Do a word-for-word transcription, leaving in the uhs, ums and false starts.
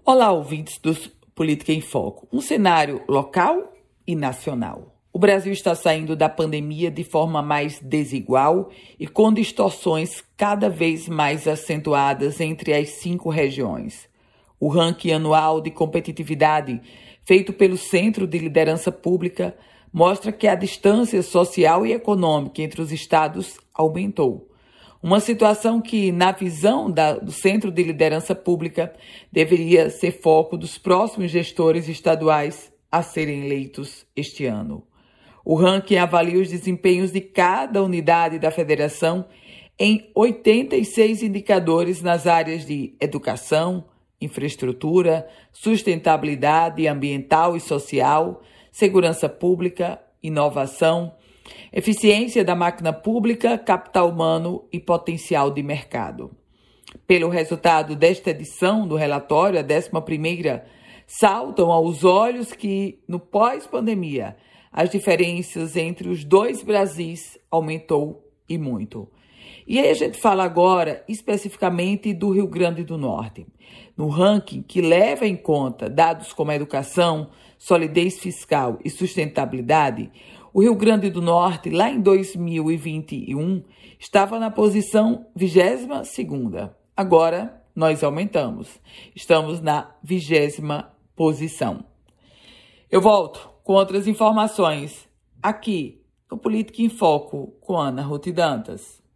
Olá, ouvintes do Política em Foco. Um cenário local e nacional. O Brasil está saindo da pandemia de forma mais desigual e com distorções cada vez mais acentuadas entre as cinco regiões. O ranking anual de competitividade, feito pelo Centro de Liderança Pública, mostra que a distância social e econômica entre os estados aumentou. Uma situação que, na visão da, do Centro de Liderança Pública, deveria ser foco dos próximos gestores estaduais a serem eleitos este ano. O ranking avalia os desempenhos de cada unidade da federação em oitenta e seis indicadores nas áreas de educação, infraestrutura, sustentabilidade ambiental e social, segurança pública, inovação, eficiência da máquina pública, capital humano e potencial de mercado. Pelo resultado desta edição do relatório, a décima primeira, saltam aos olhos que, no pós-pandemia, as diferenças entre os dois Brasis aumentou e muito. E aí a gente fala agora especificamente do Rio Grande do Norte. No ranking que leva em conta dados como educação, solidez fiscal e sustentabilidade, o Rio Grande do Norte, lá em dois mil e vinte e um, estava na posição vigésima segunda. Agora, nós aumentamos. Estamos na vigésima posição. Eu volto com outras informações aqui no Política em Foco com Ana Ruth Dantas.